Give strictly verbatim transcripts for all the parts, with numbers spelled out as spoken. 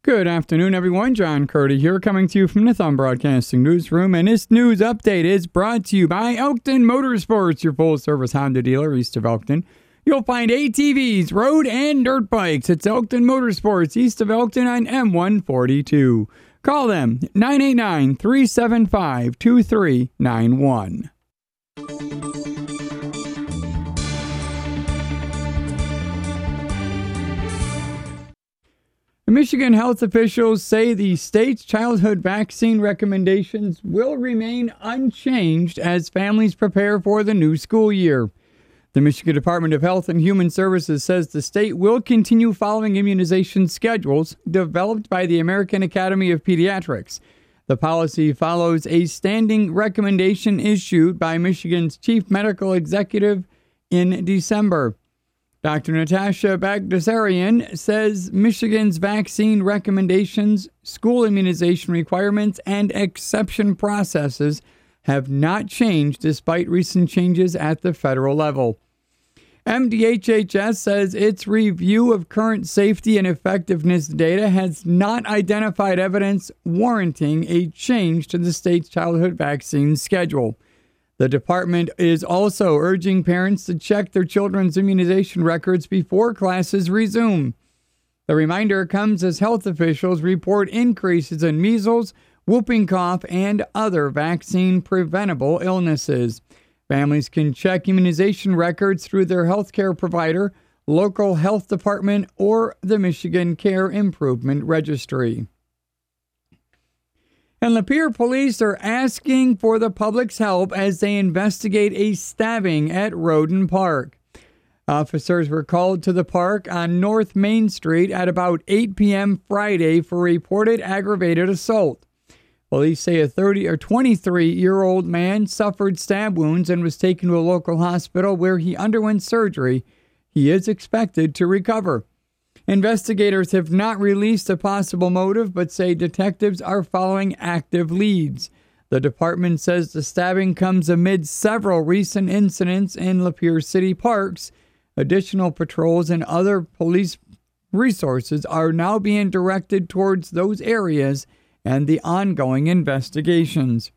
Good afternoon, everyone. John Curdy here, coming to you from the Thumb Broadcasting Newsroom. And this news update is brought to you by Elkton Motorsports, your full-service Honda dealer east of Elkton. You'll find A T Vs, road and dirt bikes. It's Elkton Motorsports east of Elkton on M one forty-two. Call them nine eight nine, three seven five, two three nine one. Michigan health officials say the state's childhood vaccine recommendations will remain unchanged as families prepare for the new school year. The Michigan Department of Health and Human Services says the state will continue following immunization schedules developed by the American Academy of Pediatrics. The policy follows a standing recommendation issued by Michigan's chief medical executive in December. Doctor Natasha Bagdasarian says Michigan's vaccine recommendations, school immunization requirements, and exception processes have not changed despite recent changes at the federal level. M D H H S says its review of current safety and effectiveness data has not identified evidence warranting a change to the state's childhood vaccine schedule. The department is also urging parents to check their children's immunization records before classes resume. The reminder comes as health officials report increases in measles, whooping cough, and other vaccine-preventable illnesses. Families can check immunization records through their healthcare provider, local health department, or the Michigan Care Improvement Registry. And Lapeer police are asking for the public's help as they investigate a stabbing at Roden Park. Officers were called to the park on North Main Street at about eight p.m. Friday for reported aggravated assault. Police say a thirty or twenty-three-year-old man suffered stab wounds and was taken to a local hospital where he underwent surgery. He is expected to recover. Investigators have not released a possible motive, but say detectives are following active leads. The department says the stabbing comes amid several recent incidents in Lapeer City parks. Additional patrols and other police resources are now being directed towards those areas and the ongoing investigations.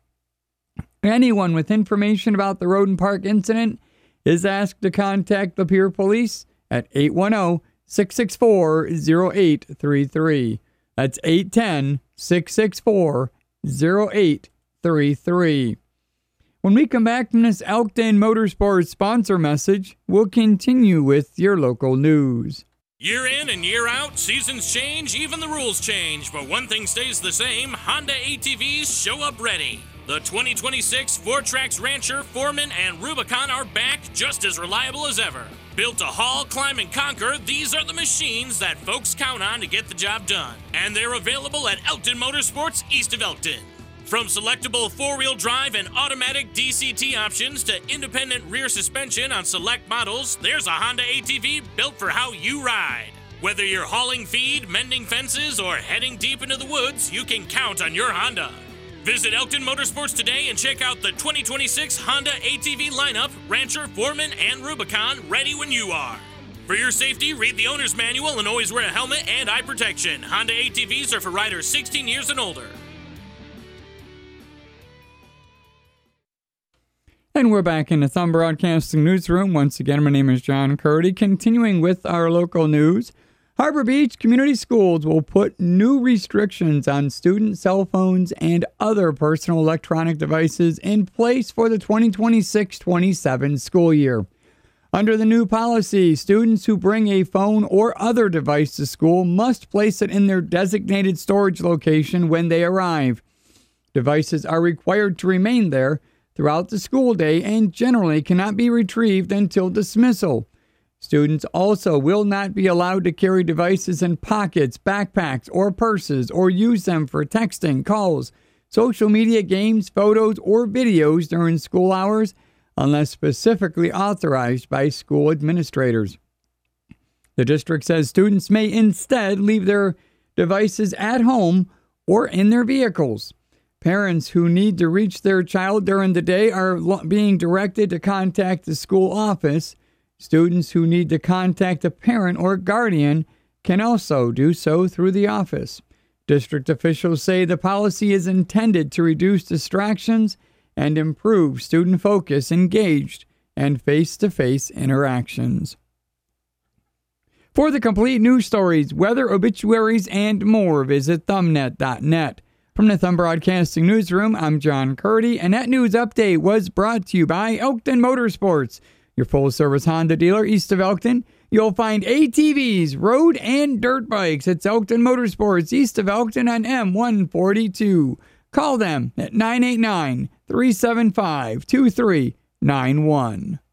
Anyone with information about the Roden Park incident is asked to contact Lapeer Police at eight one zero, six six four, zero eight three three. That's eight one zero, six six four, zero eight three three. When we come back from this Elkton Motorsports sponsor message, we'll continue with your local news. Year in and year out, seasons change, even the rules change, but one thing stays the same: Honda A T Vs show up ready. The twenty twenty-six Four-Trax Rancher, Foreman, and Rubicon are back, just as reliable as ever. Built to haul, climb, and conquer, these are the machines that folks count on to get the job done. And they're available at Elkton Motorsports east of Elkton. From selectable four-wheel drive and automatic D C T options to independent rear suspension on select models, there's a Honda A T V built for how you ride. Whether you're hauling feed, mending fences, or heading deep into the woods, you can count on your Honda. Visit Elkton Motorsports today and check out the twenty twenty-six Honda A T V lineup, Rancher, Foreman, and Rubicon, ready when you are. For your safety, read the owner's manual and always wear a helmet and eye protection. Honda A T Vs are for riders sixteen years and older. And we're back in the Thumb Broadcasting Newsroom. Once again, my name is John Curdy. Continuing with our local news, Harbor Beach Community Schools will put new restrictions on student cell phones and other personal electronic devices in place for the twenty twenty-six twenty-seven school year. Under the new policy, students who bring a phone or other device to school must place it in their designated storage location when they arrive. Devices are required to remain there throughout the school day and generally cannot be retrieved until dismissal. Students also will not be allowed to carry devices in pockets, backpacks, or purses, or use them for texting, calls, social media, games, photos, or videos during school hours unless specifically authorized by school administrators. The district says students may instead leave their devices at home or in their vehicles. Parents who need to reach their child during the day are being directed to contact the school office. Students who need to contact a parent or guardian can also do so through the office. District officials say the policy is intended to reduce distractions and improve student focus, engaged, and face-to-face interactions. For the complete news stories, weather, obituaries, and more, visit thumbnet dot net. From the Thumb Broadcasting Newsroom, I'm John Curdy, and that news update was brought to you by Elkton Motorsports, your full-service Honda dealer east of Elkton. You'll find A T Vs, road and dirt bikes. It's Elkton Motorsports east of Elkton on M one forty-two. Call them at nine eight nine, three seven five, two three nine one.